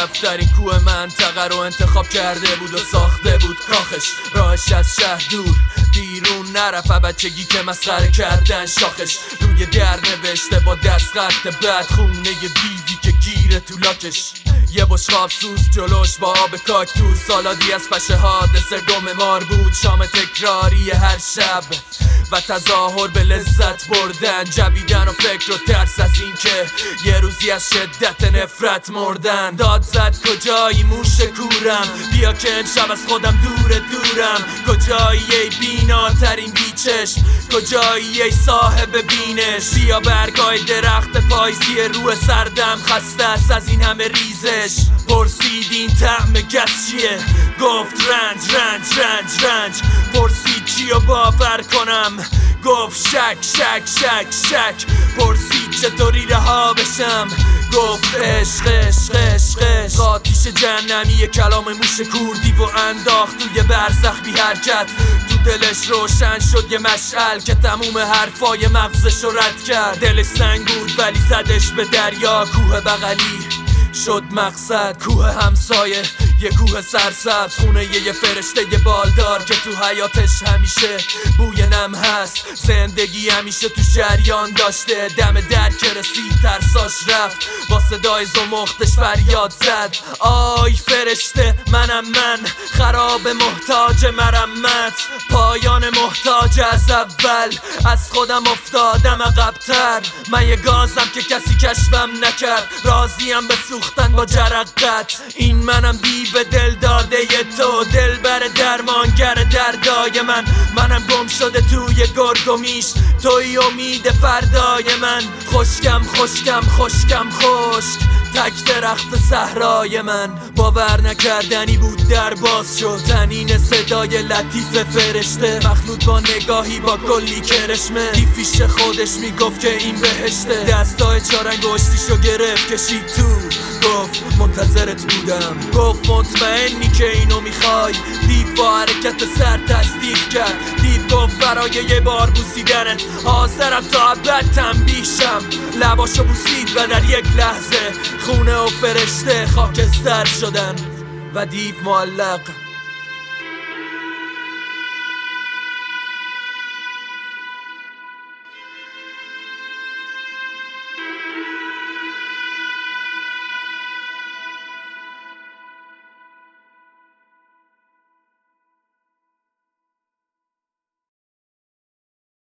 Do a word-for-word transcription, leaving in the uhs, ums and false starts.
دفترین کوه منطقه رو انتخاب کرده بود و ساخته بود کاخش. راهش از شهر دور بیرون نرفت، بچگی که مسخره کردن شاخش. روی در نوشته با دست خط بد خونه بیوی که گیره تو لاکش. یه بشقاب سوز جلوش با آب کاکتوس، سالادی از پشه حادثه گم مار بود. شام تکراری هر شب و تظاهر به لذت بردن، جویدن و فکر و ترس از این که یه روزی از شدت نفرت مردن. داد زد کجایی موش کورم، بیا که امشب از خودم دور دورم. کجایی ای بیناترین بیچشم، کجایی ای صاحب بینش. بیا برگای درخت پاییزی روح سردم خسته است از این همه ریزش. پرسید این طعم گس چیه، گفت رنج رنج رنج رنج. پرسید چی و باور کنم، گفت شک شک شک شک. پرسید چطوری رها بشم، گفت عشق عشق عشق عشق. آتیش جهنمی کلام موش کوردی و انداخت توی برزخ بی حرکت. تو دلش روشن شد یه مشعل که تموم حرفای مغزش رو رد کرد. دلش سنگ بود ولی زدش به دریا، کوه بغلی شد مقصد. کوه همسایه یه کوه سرسبز، خونه یه, یه فرشته یه بالدار که تو حیاتش همیشه بوی نم هست. زندگی همیشه تو جریان داشته، دم در که رسید ترساش رفت. با صدای زمختش فریاد زد آی فرشته منم من، خراب محتاج مرمت. پایان محتاج از اول، از خودم افتادم عقب‌تر. من یه گازم که کسی کشفم نکرد، راضیم به سوختن با جرقت. این منم دیو دل داده ی تو، دل بر درمانگر دردای من. منم گم شده توی گرگ و میش، توی امید فردای من. خشکم خشکم خشکم خشک، تک درخت صحرای من. باور نکردنی بود در باز شد، تنین صدای لطیف فرشته مخلوط با نگاهی با کلی کرشمه. دیفیش خودش میگفت که این بهشته. دستای چارنگشتیشو گرفت کشید تو، گفت منتظرت بودم. گفت مطمئنی که اینو میخوای، دیو با حرکت سر تصدیق کرد. دیو گفت برای یه بار بوسیدنت حاضرم تا ابد تنبیه شم. لباشو بوسید و در یک لحظه خونه و فرشته خاکستر شدن و دیو معلق